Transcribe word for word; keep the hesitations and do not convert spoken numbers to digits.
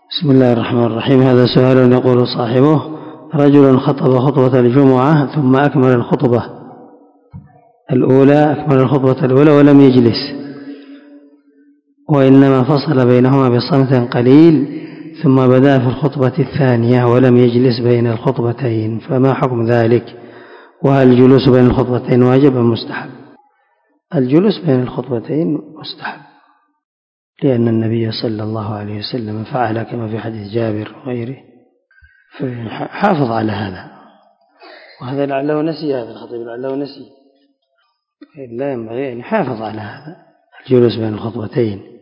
بسم الله الرحمن الرحيم. هذا سؤال يقول صاحبه: رجل خطب خطبة الجمعة ثم أكمل الخطبة الأولى أكمل الخطبة الأولى ولم يجلس، وإنما فصل بينهما بصمت قليل ثم بدأ في الخطبة الثانية ولم يجلس بين الخطبتين، فما حكم ذلك؟ وهل الجلوس بين الخطبتين واجب أم مستحب؟ الجلوس بين الخطبتين مستحب، لأن النبي صلى الله عليه وسلم فعل كما في حديث جابر وغيره، فحافظ على هذا. وهذا لعله نسي، هذا الخطيب لعله نسي، لا ينبغي أن يحافظ على هذا الجلوس بين الخطبتين.